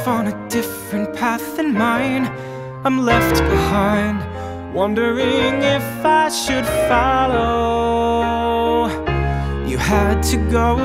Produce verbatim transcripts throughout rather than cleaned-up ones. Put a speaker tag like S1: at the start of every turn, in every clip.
S1: off on a different path than mine. I'm left behind, wondering if I should follow. You had to go,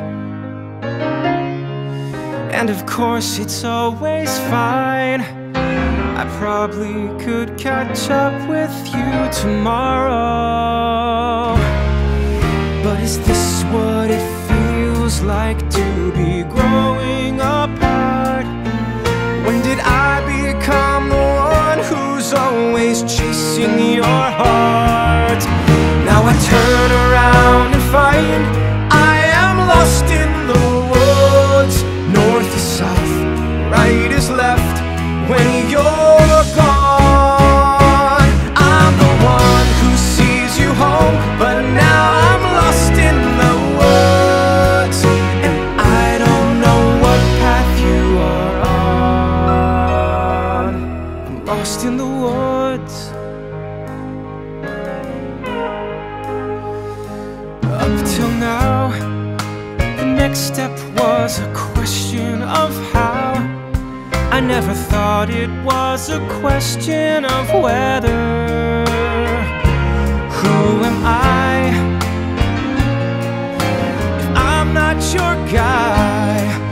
S1: and of course it's always fine. I probably could catch up with you tomorrow. But is this what it feels like to be growing apart? When did I become the one who's always chasing your heart? Now I turn around and find I am lost in the woods. North is south, right is left. When you're gone, I'm the one who sees you home, but now I'm lost in the woods, and I don't know what path you are on. I'm lost in the woods. Up till now, the next step was a question of how. I never thought it was a question of whether. Who am I if I'm not your guy?